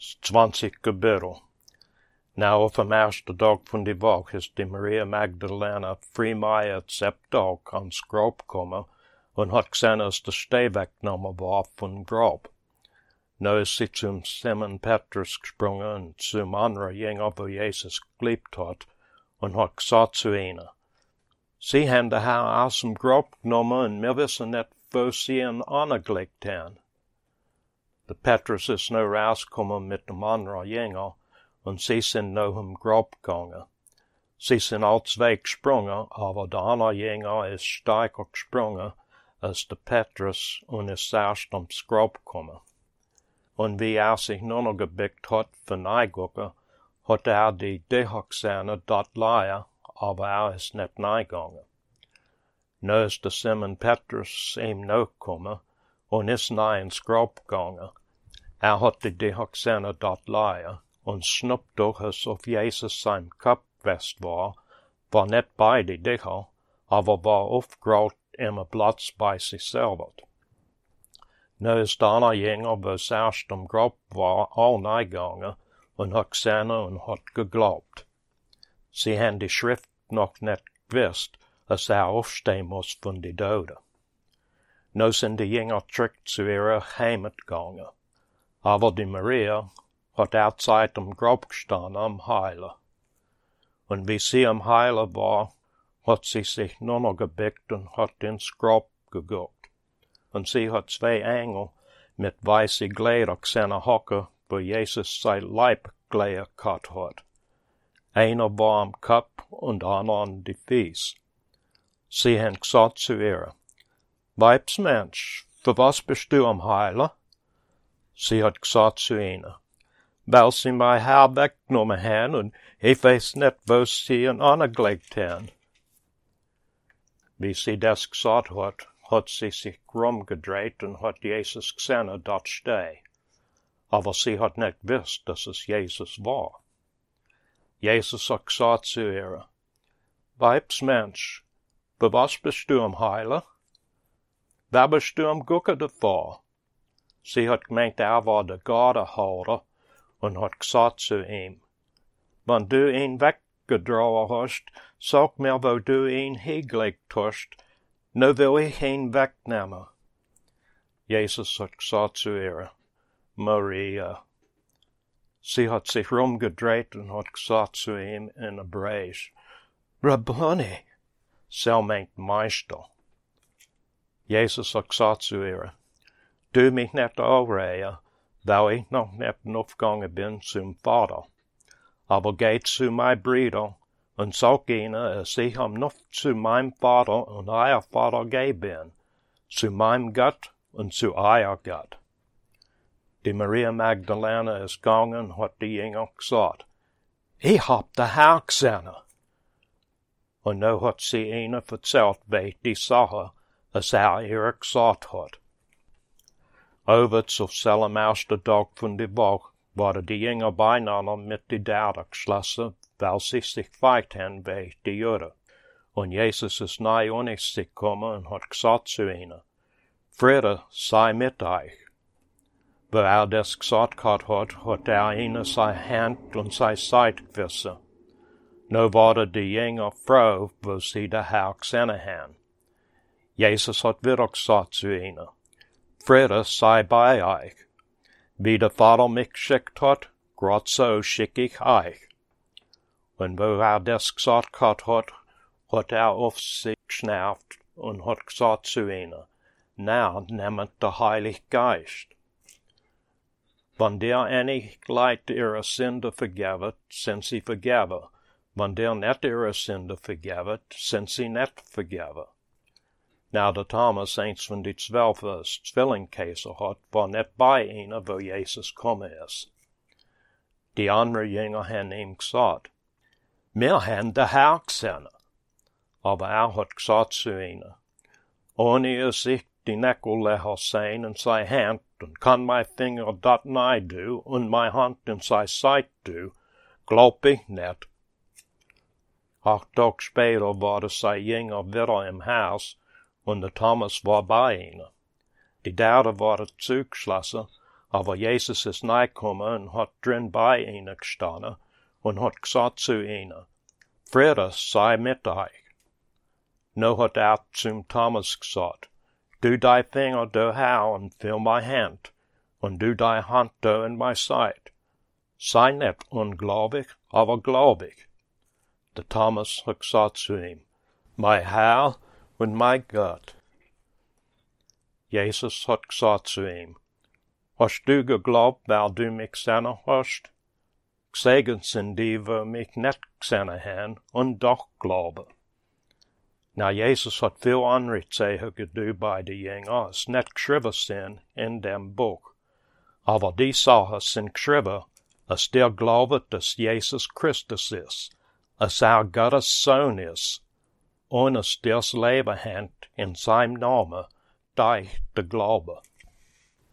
20 kapitel. Nou op de eerste dag van die woch is die Maria Magdalena vrijmij het sepdag aan het grab komen en had gezien als de stee weggenomen was van het grab. Nou is sie zum Simon Petrus gesprongen en zum anderen Jünger, wo Jesus geliebt hat, en hat gesagt zu ihnen, sie haben de Herr aus dem Grab genommen en wir wissen nicht, wo sie ihn angelegt haben. De Petrus is nou rausgekommen mit dem anderen Jünger, und sie sind nou im Grab gegangen. Sie sind all zwei gesprungen, aber der andere Jünger ist stärker gesprungen als der Petrus und ist erst ums Grab gekommen. Und wie sich nur noch gebückt hat für Neigucken, hat die Dehachsene dort liegen, aber ist nicht neigegangen. Nu ist der Simon Petrus ihm nachgekommen und ist nahe ins Grab gegangen. Hat die Dehachsene dort liegen und schnappt doch, als auf Jesus sein Kopf fest war nicht bei die Dicher, aber war aufgerollt immer Platz bei sich selber. Nu ist der andere Jünger, wo es erst am Grab war, all neigegangen und hat gesehen und hat geglaubt. Sie haben die Schrift noch nicht gewusst, dass aufstehen muss von die Toten. Nu sind die Jünger zurück zu ihrer Heimat gegangen. Aber die Maria hat outside am Grab gestanden am Heilen. Und wie sie am Heilen war, hat sie sich nur noch gebückt und hat ins Grab geguckt. Und sie hat zwei Engel mit weißen Kleider gesehen hocken, wo Jesus sein Leibkleider gehabt hat. Einer war am Kopf und der andere an die Füße. Sie haben gesagt zu ihr, Weibsmensch, für was bist du am Heilen? Sie hat gesagt zu ihnen, weil sie mein Herr weggenommen haben und ich weiß nicht, wo sie ihn angelegt haben. Wie sie das gesagt hat sie sich rumgedreht und hat Jesus gesehen dort stehen. Aber sie hat nicht gewusst, dass es Jesus war. Jesus hat gesagt zu ihr, Weibsmensch, für was bist du am Heilen? Wer bist du am Gucken davor? Sie hat gemeint, war der Gardehalter und hat gesagt zu ihm, wenn du ihn weggedrauen hast, sag mir, wo du ihn hingelegt hast, nu will ich ihn wegnehmen. Jesus hat gesagt zu ihr, Maria. Sie hat sich rumgedreht und hat gesagt zu ihm in Hebräisch, Rabboni, so meint Meister. Jesus hat gesagt zu ihr, du mich nicht aufregen, weil ich noch nicht aufgegangen bin zum Vater. Aber geh zu meinen Brüdern und sag ihnen, dass ich noch zu meinem Vater und euer Vater gehen bin, zu meinem Gott und zu euer Gott. Die Maria Magdalena ist gegangen und hat die Jünger gesagt, ich hab den Herr gesehen. Und nu hat sie ihnen erzählt, wie die Sache, als ihr gesagt hat. Overigens auf selben ersten Tag von der Woche waren die Jünger beieinander mit die Derde geschlossen, weil sie sich gefeit haben wie die Juden. Und Jesus ist nahe uns gekommen und hat gesagt zu ihnen, Friede sei mit euch. Wo das gesagt hat, hat ihnen seine Hand und seine Seite gewissen. Nu waren die Jünger froh, wo sie den Herr gesehen haben. Jesus hat wieder gesagt zu ihnen, Friede sei bei euch. Wie der Vater mich geschickt hat, grad so schicke ich euch. Und wo das gesagt hat, hat auf sich geschnauft und hat gesagt zu ihnen, now nehmt der Heilige Geist. Wenn der einig Leute ihre Sünde vergeben, sind sie vergeben. Wenn der nicht ihre Sünde vergeben, sind sie nicht vergeben. Nou, der Thomas, eins von die 12 als Zwillingkäse hat, war nicht bei ihnen, wo Jesus gekommen ist. Die anderen Jünger haben ihm gesagt, wir haben den Herr gesehen. Aber hat gesagt zu ihnen, ohne ich die Nägellöcher sehen in seine Hand und kann mein Finger dort nahe do und meine Hand in seine Seite do, glaub ich nicht. 8 Tage später war es sein Jünger wieder im Haus, und der Thomas war bei ihnen. Die Derde waren zugeschlossen, aber Jesus ist neigekommen und hat drin bei ihnen gestanden und hat gesagt zu ihnen, Friede sei mit euch. Nu hat zum Thomas gesagt, du dei Finger da her und fühl mei Hand, und du dei Hand da in mei Seite. Sei nicht ungläubig, aber gläubig. Der Thomas hat gesagt zu ihm, mei Herr und mei Gott. Jesus hat gesagt zu ihm, hast du geglaubt, weil du mich gesehen hast? Gesegnet sind die, wo mich nicht gesehen haben und doch glauben. Na, Jesus hat viel andere Zeichen getan bei den Jüngern, es nicht geschrieben sind in dem Buch. Aber die Sachen sind geschrieben, dass der glaubt, dass Jesus Christus ist, dass Gottes Sohn ist, und dass das Leben hat in seinem Namen durch den Glaube.